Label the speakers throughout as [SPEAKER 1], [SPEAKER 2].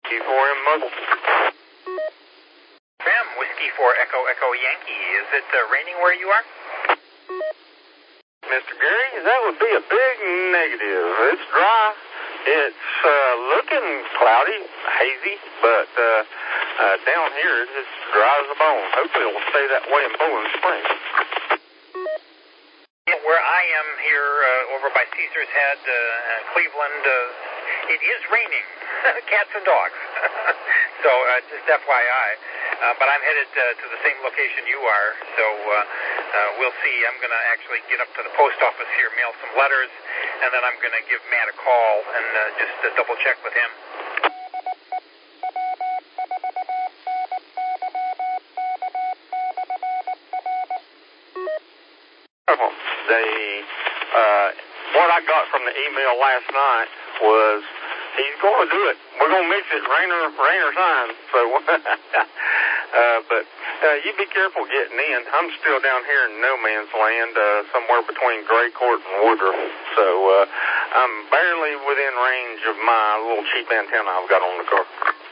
[SPEAKER 1] Q4M Mobile.
[SPEAKER 2] Ma'am, Whiskey 4 Echo Echo Yankee. Is it raining where you are?
[SPEAKER 1] Mr. Gary, that would be a big negative. It's dry. It's looking cloudy, hazy, but down here it's just dry as a bone. Hopefully it will stay that way in Bowling Springs.
[SPEAKER 2] Where I am here over by Caesar's Head, Cleveland, it is raining. Cats and dogs. So just FYI. But I'm headed to the same location you are, so we'll see. I'm going to actually get up to the post office here, mail some letters, and then I'm going to give Matt a call and just double check with him.
[SPEAKER 1] What I got from the email last night was he's going to do it. We're going to mix it, rain or shine. So, but you be careful getting in. I'm still down here in no man's land, somewhere between Gray Court and Woodruff. So I'm barely within range of my little cheap antenna I've got on the car.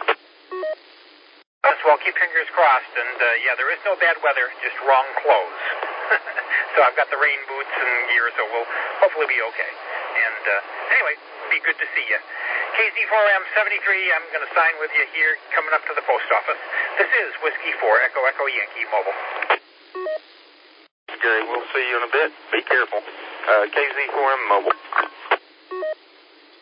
[SPEAKER 2] Well, keep fingers crossed. And yeah, there is no bad weather, just wrong clothes. So I've got the rain boots and gear, so we'll hopefully be okay. And anyway, be good to see you. KZ4M73, I'm going to sign with you here, coming up to the post office. This is Whiskey 4 Echo Echo Yankee Mobile.
[SPEAKER 1] Gary, we'll see you in a bit. Be careful. KZ4M Mobile.